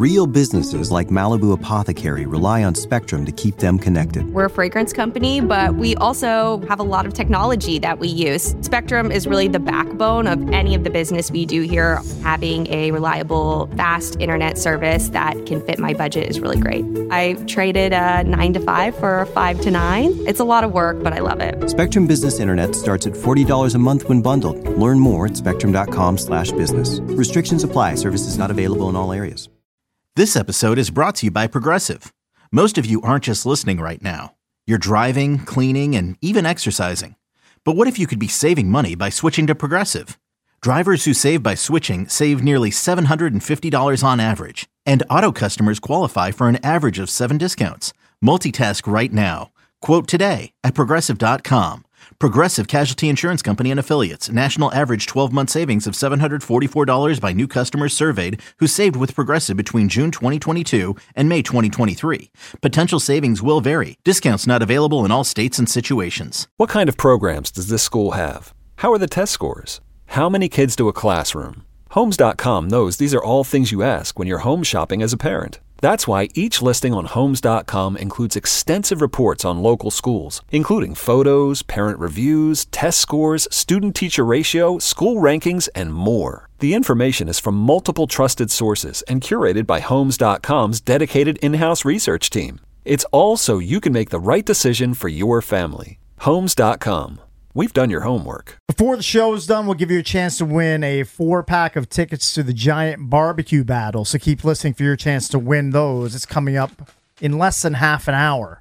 Real businesses like Malibu Apothecary rely on Spectrum to keep them connected. We're a fragrance company, but we also have a lot of technology that we use. Spectrum is really the backbone of any of the business we do here. Having a reliable, fast internet service that can fit my budget is really great. I traded a 9 to 5 for a 5 to 9. It's a lot of work, but I love it. Spectrum Business Internet starts at $40 a month when bundled. Learn more at spectrum.com/business. Restrictions apply. Services not available in all areas. This episode is brought to you by Progressive. Most of you aren't just listening right now. You're driving, cleaning, and even exercising. But what if you could be saving money by switching to Progressive? Drivers who save by switching save nearly $750 on average. And auto customers qualify for an average of 7 discounts. Multitask right now. Quote today at Progressive.com. Progressive Casualty Insurance Company and Affiliates. National average 12-month savings of $744 by new customers surveyed who saved with Progressive between June 2022 and May 2023. Potential savings will vary. Discounts not available in all states and situations. What kind of programs does this school have? How are the test scores? How many kids do a classroom? Homes.com knows these are all things you ask when you're home shopping as a parent. That's why each listing on Homes.com includes extensive reports on local schools, including photos, parent reviews, test scores, student-teacher ratio, school rankings, and more. The information is from multiple trusted sources and curated by Homes.com's dedicated in-house research team. It's all so you can make the right decision for your family. Homes.com. We've done your homework. Before the show is done, we'll give you a chance to win a 4-pack of tickets to the Giant Barbecue Battle. So keep listening for your chance to win those. It's coming up in less than half an hour.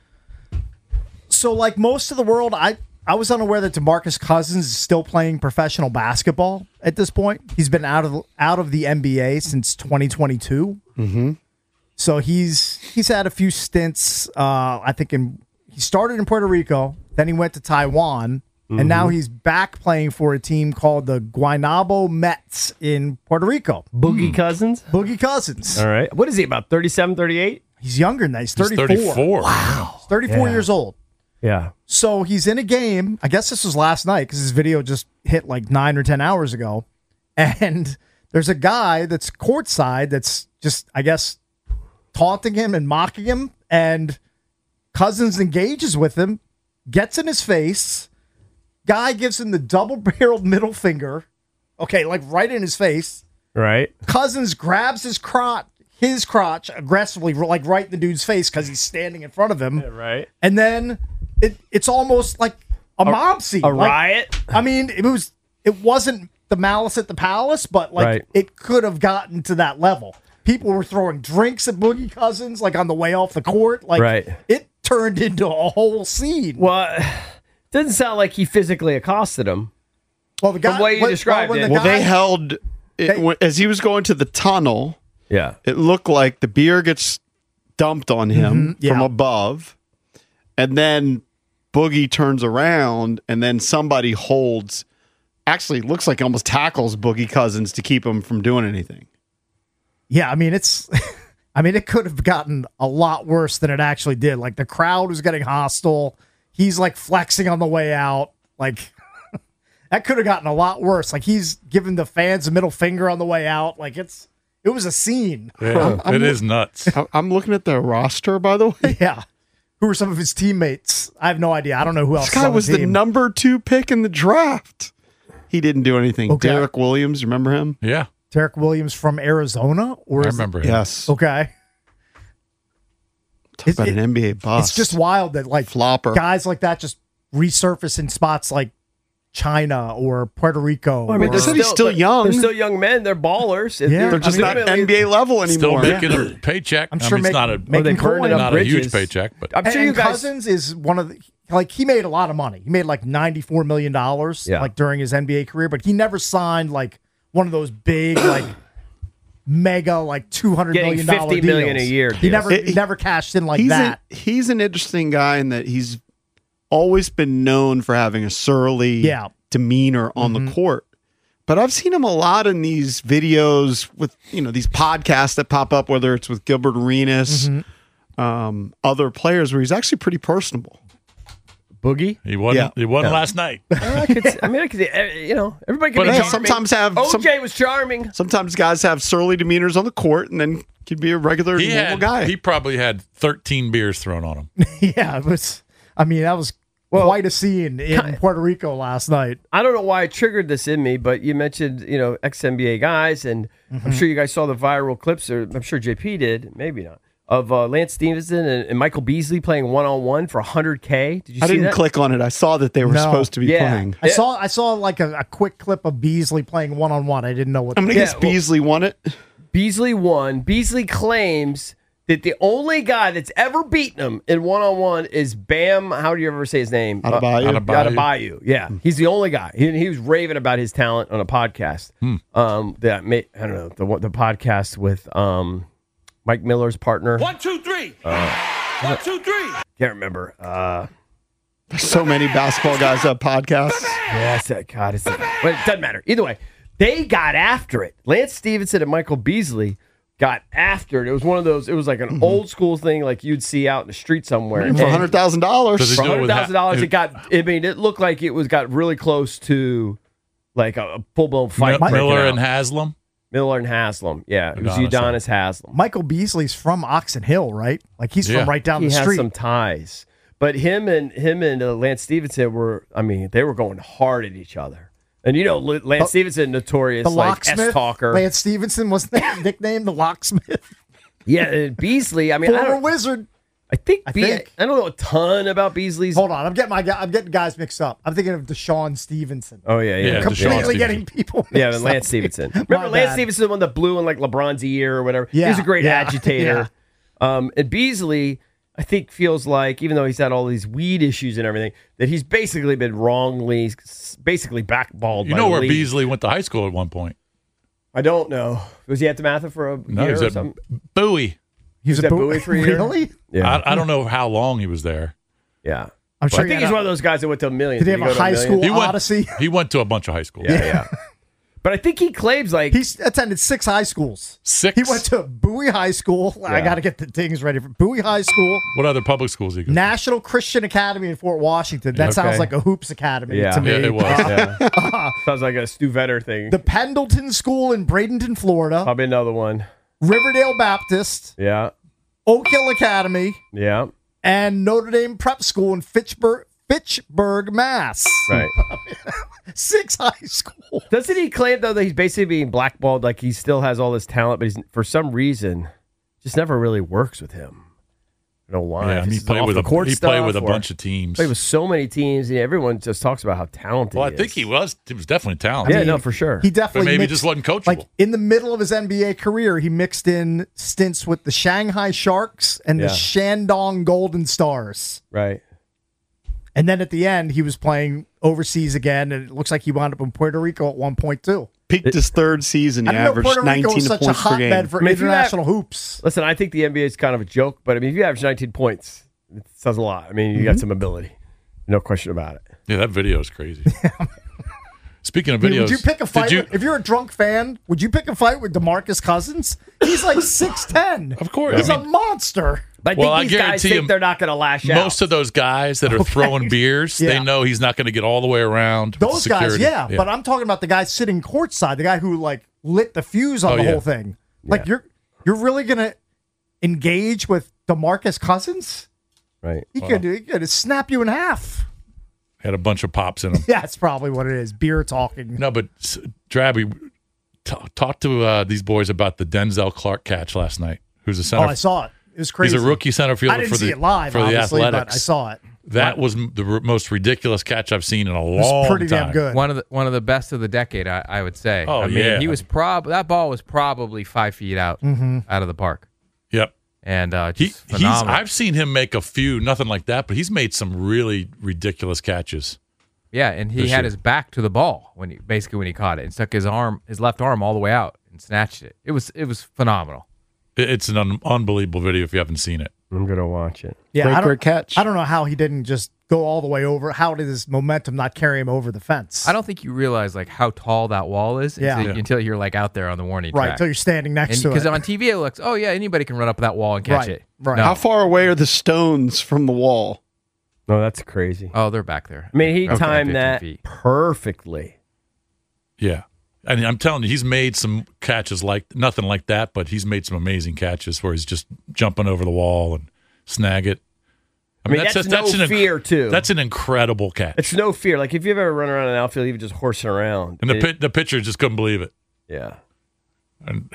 So like most of the world, I was unaware that DeMarcus Cousins is still playing professional basketball at this point. He's been out of the NBA since 2022. Mm-hmm. So he's had a few stints. I think he started in Puerto Rico. Then he went to Taiwan, and now he's back playing for a team called the Guaynabo Mets in Puerto Rico. Boogie Cousins? Boogie Cousins. All right. What is he, about 37, 38? He's younger than that. He's 34. 34. Wow. He's 34 years old. Yeah. So he's in a game. I guess this was last night because his video just hit like 9 or 10 hours ago. And there's a guy that's courtside that's just, I guess, taunting him and mocking him. And Cousins engages with him. Gets in his face. Guy gives him the double-barreled middle finger. Okay, like right in his face. Right. Cousins grabs his crotch aggressively, like right in the dude's face because he's standing in front of him. Yeah, right. And then it's almost like a mob scene. A riot? I mean, it wasn't the Malice at the Palace, but like it could have gotten to that level. People were throwing drinks at Boogie Cousins like on the way off the court. Like it turned into a whole scene. Well, it doesn't sound like he physically accosted him. Well, the guy, from the way you described it. They held it as he was going to the tunnel. Yeah, it looked like the beer gets dumped on him from above, and then Boogie turns around, and then somebody holds. Actually, looks like almost tackles Boogie Cousins to keep him from doing anything. Yeah, I mean it could have gotten a lot worse than it actually did. Like the crowd was getting hostile. He's like flexing on the way out. Like that could have gotten a lot worse. Like he's giving the fans a middle finger on the way out. Like it was a scene. Yeah, it is nuts. I'm looking at the roster, by the way. Yeah. Who are some of his teammates? I have no idea. I don't know who else. This guy was the number 2 pick in the draft. He didn't do anything. Okay. Derek Williams, remember him? Yeah. Derek Williams from Arizona? I remember him. Yes. Okay. Talk about an NBA bust. It's just wild that like flopper guys like that just resurface in spots like China or Puerto Rico. Well, I mean, he's still young. They're still young men. They're ballers. Yeah. They're just not NBA level anymore. Still making a paycheck. I'm sure it's not a huge paycheck, but I'm sure you guys. Cousins is one of the he made a lot of money. He made like $94 million like during his NBA career, but he never signed like one of those big like mega like $200 million $50 million a year. He never cashed in like that. He's an interesting guy in that he's always been known for having a surly demeanor on the court. But I've seen him a lot in these videos with, these podcasts that pop up, whether it's with Gilbert Arenas, other players, where he's actually pretty personable. Boogie? He wasn't. He wasn't last night. I could see, everybody can be charming. Sometimes OJ was charming. Sometimes guys have surly demeanors on the court, and then could be a regular normal guy. He probably had 13 beers thrown on him. Yeah, it was. I mean, that was quite a scene in Puerto Rico last night. I don't know why it triggered this in me, but you mentioned, ex-NBA guys, and I'm sure you guys saw the viral clips, or I'm sure JP did, maybe not, of Lance Stevenson and Michael Beasley playing one-on-one for $100K. Did you see that? I didn't click on it. I saw that they were supposed to be playing. I saw like a quick clip of Beasley playing one-on-one. I didn't know what. I'm going to guess Beasley won it. Beasley won. Beasley claims that the only guy that's ever beaten him in one-on-one is Bam. How do you ever say his name? Adebayo. Yeah, he's the only guy. He was raving about his talent on a podcast. That made, I don't know, the podcast with Mike Miller's partner. 1, 2, 3. 1, 2, 3. Can't remember. There's so many basketball guys have podcasts. Yes, God, but it doesn't matter. Either way, they got after it. Lance Stevenson and Michael Beasley got after it. It was one of those. It was like an old school thing, like you'd see out in the street somewhere. For $100,000. For $100,000, it got. I mean, it looked like it got really close to like a full blown fight. Miller and Haslam. Miller and Haslam. Yeah, it was Udonis Haslam. Michael Beasley's from Oxon Hill, right? Like he's from right down the street. He has some ties, but him and Lance Stevenson were. I mean, they were going hard at each other. And Lance Stevenson, notorious like S-talker. Lance Stevenson was nicknamed the locksmith. Yeah, and Beasley. I mean, former Wizard. I don't know a ton about Beasley's. Hold on, I'm getting guys mixed up. I'm thinking of Deshaun Stevenson. Oh yeah. Completely getting people. Yeah, and Lance Stevenson. Remember Lance Stevenson, the one that blew in like LeBron's ear or whatever. Yeah, he was a great agitator. Yeah. And Beasley, I think, feels like, even though he's had all these weed issues and everything, that he's basically been wrongly, basically backballed. You know where Beasley went to high school at one point? I don't know. Was he at DeMatha for a year or something? Bowie. He was at Bowie for a year? Really? Yeah. I don't know how long he was there. Yeah. I'm sure. I think he's one of those guys that went to a million. Did he have a high school odyssey? He went to a bunch of high schools. Yeah. But I think he claims like he's attended 6 high schools. 6. He went to Bowie High School. Yeah. I got to get the things ready for Bowie High School. What other public schools he go to? National Christian Academy in Fort Washington. That sounds like a hoops academy to me. Yeah, it was. Sounds like a Stu Vetter thing. The Pendleton School in Bradenton, Florida. Probably another one. Riverdale Baptist. Yeah. Oak Hill Academy. Yeah. And Notre Dame Prep School in Fitchburg, Mass. Right. 6 high school. Doesn't he claim, though, that he's basically being blackballed, like he still has all this talent, but he's, for some reason, just never really works with him? I don't know why. Yeah, he played with a bunch of teams. Played with so many teams. And everyone just talks about how talented he is. Well, I think he was definitely talented. Yeah, no, for sure. He definitely but maybe just wasn't coachable. Like, in the middle of his NBA career, he mixed in stints with the Shanghai Sharks and the Shandong Golden Stars. Right. And then at the end, he was playing overseas again, and it looks like he wound up in Puerto Rico at one point, too. Peaked his third season. He averaged 19 points per game. Such a hotbed for international hoops. Listen, I think the NBA is kind of a joke, but I mean, if you average 19 points, it says a lot. I mean, you got some ability. No question about it. Yeah, that video is crazy. Speaking of videos, would you pick a fight? If you're a drunk fan, would you pick a fight with DeMarcus Cousins? He's like 6'10". Of course. He's a monster. But I think these guys think they're not going to lash out. Most of those guys that are throwing beers, they know he's not going to get all the way around. Those guys, but I'm talking about the guy sitting courtside, the guy who like lit the fuse on the whole thing. Like you're really going to engage with DeMarcus Cousins? Right. He could snap you in half. Had a bunch of pops in him. Yeah, that's probably what it is. Beer talking. No, but Drabby, talk to these boys about the Denzel Clark catch last night. Who's a center? Oh, I saw it. It was crazy. He's a rookie center fielder I didn't see it live, for the Athletics. But I saw it. That was the most ridiculous catch I've seen in a long time. It was pretty damn good. One of the best of the decade, I would say. Oh, I mean, he was that ball was probably 5 feet out of the park. Yep. And phenomenal. I've seen him make a few, nothing like that, but he's made some really ridiculous catches. Yeah, and he had his back to the ball when he caught it and stuck his left arm all the way out and snatched it. It was phenomenal. It's an unbelievable video if you haven't seen it. I'm going to watch it. Yeah, great catch. I don't know how he didn't just go all the way over. How did his momentum not carry him over the fence? I don't think you realize like how tall that wall is until you're like out there on the warning track. Right, until you're standing next to it. Because on TV it looks, anybody can run up that wall and catch it. Right. No. How far away are the stones from the wall? No, that's crazy. Oh, they're back there. I mean, he Okay, timed 15 that feet. perfectly. Yeah. And I'm telling you, he's made some catches like nothing like that, but he's made some amazing catches where he's just jumping over the wall and snag it. I mean, that's no fear, too. That's an incredible catch. It's no fear. Like, if you've ever run around an outfield, even just horsing around. And the pitcher just couldn't believe it. Yeah. And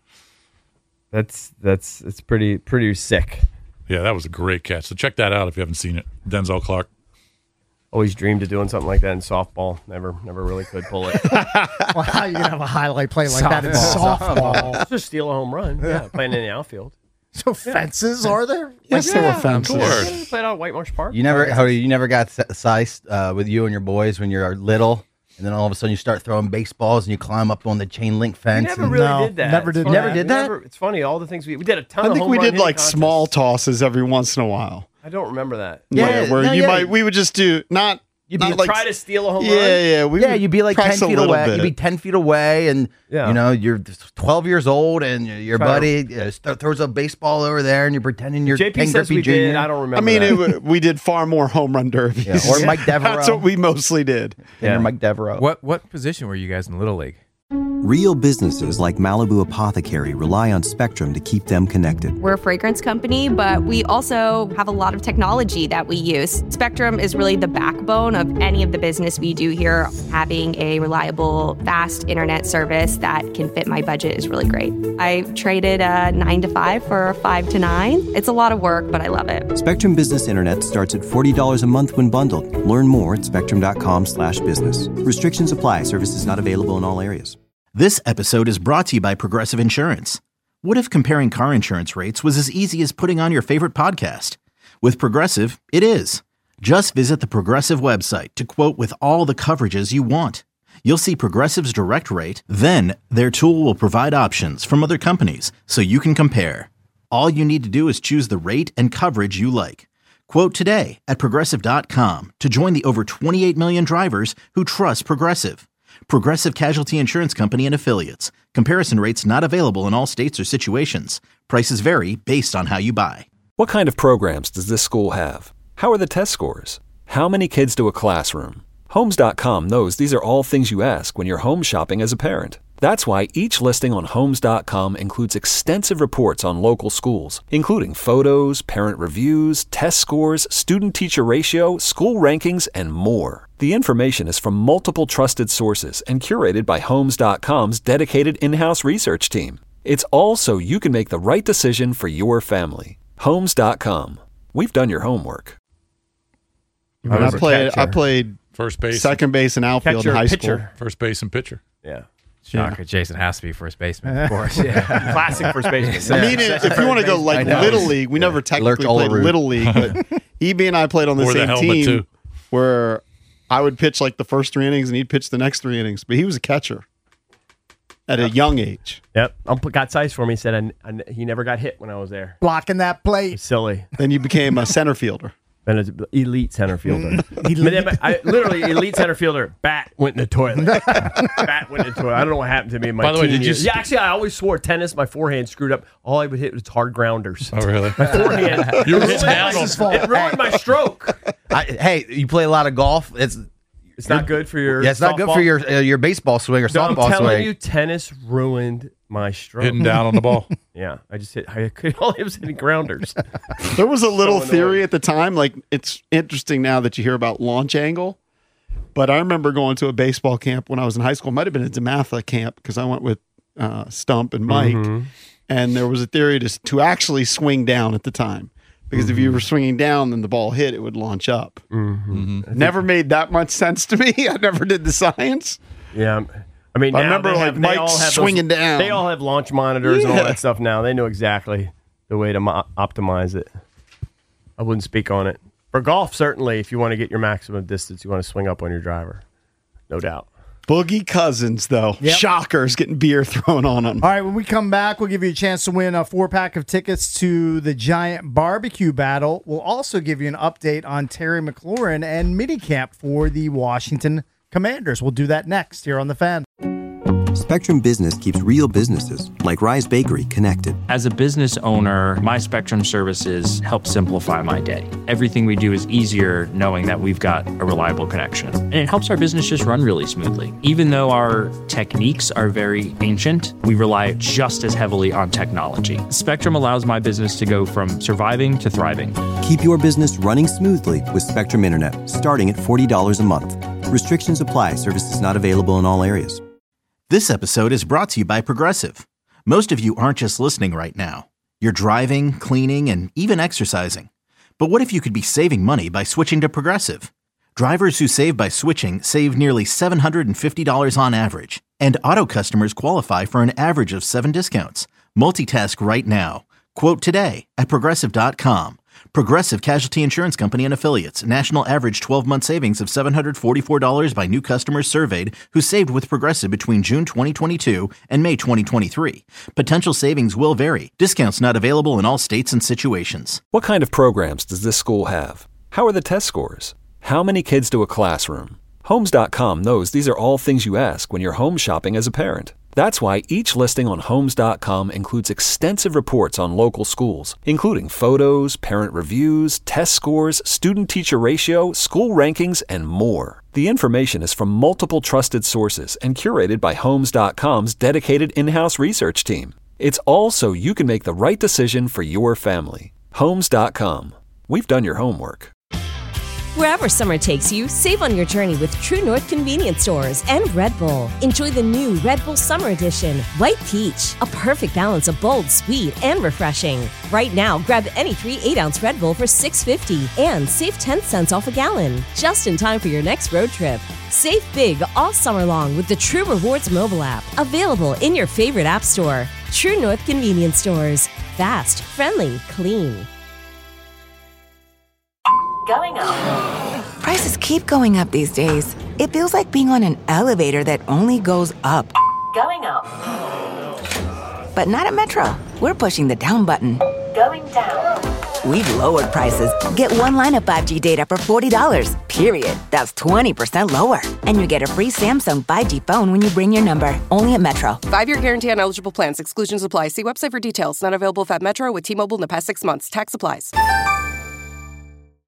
it's pretty sick. Yeah, that was a great catch. So check that out if you haven't seen it. Denzel Clark. Always dreamed of doing something like that in softball. Never really could pull it. Well, how are you going to have a highlight play like that in softball? Just steal a home run. Yeah, playing in the outfield. So fences are there? Yes, there were fences. Yeah, played out at White Marsh Park. You never got sized with you and your boys when you're little, and then all of a sudden you start throwing baseballs and you climb up on the chain link fence. We never really did that. Never did that? It's funny. All the things we did a ton of I think home we run did hitting like contests. small tosses every once in a while. I don't remember that. We would just do try to steal a home run. Yeah. You'd be like 10 feet away. You'd be 10 feet away, and you're 12 years old, and your buddy throws a baseball over there, and you're pretending you're JP Ken says Griffey we Jr. did. I don't remember. We did far more home run derbies. Or Mike Devereaux. That's what we mostly did. Or Mike Devereaux. What position were you guys in Little League? Real businesses like Malibu Apothecary rely on Spectrum to keep them connected. We're a fragrance company, but we also have a lot of technology that we use. Spectrum is really the backbone of any of the business we do here. Having a reliable, fast internet service that can fit my budget is really great. I traded a 9 to 5 for a 5 to 9. It's a lot of work, but I love it. Spectrum Business Internet starts at $40 a month when bundled. Learn more at spectrum.com/business. Restrictions apply. Services not available in all areas. This episode is brought to you by Progressive Insurance. What if comparing car insurance rates was as easy as putting on your favorite podcast? With Progressive, it is. Just visit the Progressive website to quote with all the coverages you want. You'll see Progressive's direct rate, then their tool will provide options from other companies so you can compare. All you need to do is choose the rate and coverage you like. Quote today at Progressive.com to join the over 28 million drivers who trust Progressive. Progressive Casualty Insurance Company and Affiliates. Comparison rates not available in all states or situations. Prices vary based on how you buy. What kind of programs does this school have? How are the test scores? How many kids do a classroom? Homes.com knows these are all things you ask when you're home shopping as a parent. That's why each listing on Homes.com includes extensive reports on local schools, including photos, parent reviews, test scores, student-teacher ratio, school rankings, and more. The information is from multiple trusted sources and curated by Homes.com's dedicated in-house research team. It's all so you can make the right decision for your family. Homes.com. We've done your homework. I played first base, second base, and outfield in high school. First base and pitcher. Yeah. Shocker. Jason has to be first baseman, of course. Yeah. Classic first baseman. I mean, if you want to go like Little League, we never technically played Little League, but EB and I played on the same team where I would pitch like the first 3 innings and he'd pitch the next 3 innings. But he was a catcher at a young age. Yep. Got size for me. He said he never got hit when I was there. Blocking that plate. Silly. Then you became a center fielder. And an elite center fielder. Literally, elite center fielder. Bat went in the toilet. Bat went in the toilet. I don't know what happened to me in my By the way, did years. Yeah, actually, I always swore tennis, my forehand screwed up. All I would hit was hard grounders. Oh, really? My forehand. You were hitting down. It ruined my stroke. Hey, you play a lot of golf. It's not good for your. Yeah, it's not good for your baseball swing or softball swing. I'm telling you, tennis ruined my stroke. Hitting down on the ball. Yeah, I just hit. I was hitting grounders. There was a little theory at the time. Like, it's interesting now that you hear about launch angle. But I remember going to a baseball camp when I was in high school. It might have been a DeMatha camp because I went with Stump and Mike. Mm-hmm. And there was a theory to actually swing down at the time. Because if you were swinging down, then the ball hit, it would launch up. Mm-hmm. Never made that much sense to me. I never did the science. Yeah. I mean, I remember like Mike swinging down. They all have launch monitors and all that stuff now. They know exactly the way to optimize it. I wouldn't speak on it. For golf, certainly, if you want to get your maximum distance, you want to swing up on your driver. No doubt. Boogie Cousins, though. Yep. Shockers getting beer thrown on them. All right, when we come back, we'll give you a chance to win a 4-pack of tickets to the Giant Barbecue Battle. We'll also give you an update on Terry McLaurin and minicamp for the Washington Commanders. We'll do that next here on The Fan. Spectrum Business keeps real businesses, like Rise Bakery, connected. As a business owner, my Spectrum services help simplify my day. Everything we do is easier knowing that we've got a reliable connection. And it helps our business just run really smoothly. Even though our techniques are very ancient, we rely just as heavily on technology. Spectrum allows my business to go from surviving to thriving. Keep your business running smoothly with Spectrum Internet, starting at $40 a month. Restrictions apply. Services not available in all areas. This episode is brought to you by Progressive. Most of you aren't just listening right now. You're driving, cleaning, and even exercising. But what if you could be saving money by switching to Progressive? Drivers who save by switching save nearly $750 on average. And auto customers qualify for an average of 7 discounts. Multitask right now. Quote today at Progressive.com. Progressive Casualty Insurance Company and Affiliates. National average 12-month savings of $744 by new customers surveyed who saved with Progressive between June 2022 and May 2023. Potential savings will vary. Discounts not available in all states and situations. What kind of programs does this school have? How are the test scores? How many kids do a classroom? Homes.com knows these are all things you ask when you're home shopping as a parent. That's why each listing on Homes.com includes extensive reports on local schools, including photos, parent reviews, test scores, student-teacher ratio, school rankings, and more. The information is from multiple trusted sources and curated by Homes.com's dedicated in-house research team. It's all so you can make the right decision for your family. Homes.com. We've done your homework. Wherever summer takes you, save on your journey with True North Convenience Stores and Red Bull. Enjoy the new Red Bull Summer Edition, White Peach, a perfect balance of bold, sweet, and refreshing. Right now, grab any 3 8-ounce Red Bull for $6.50 and save 10 cents off a gallon, just in time for your next road trip. Save big all summer long with the True Rewards mobile app, available in your favorite app store. True North Convenience Stores. Fast, friendly, clean. Going up. Prices keep going up these days. It feels like being on an elevator that only goes up. Going up. But not at Metro. We're pushing the down button. Going down. We've lowered prices. Get one line of 5G data for $40, period. That's 20% lower. And you get a free Samsung 5G phone when you bring your number. Only at Metro. 5-year guarantee on eligible plans. Exclusions apply. See website for details. Not available at Metro with T-Mobile in the past 6 months. Tax applies.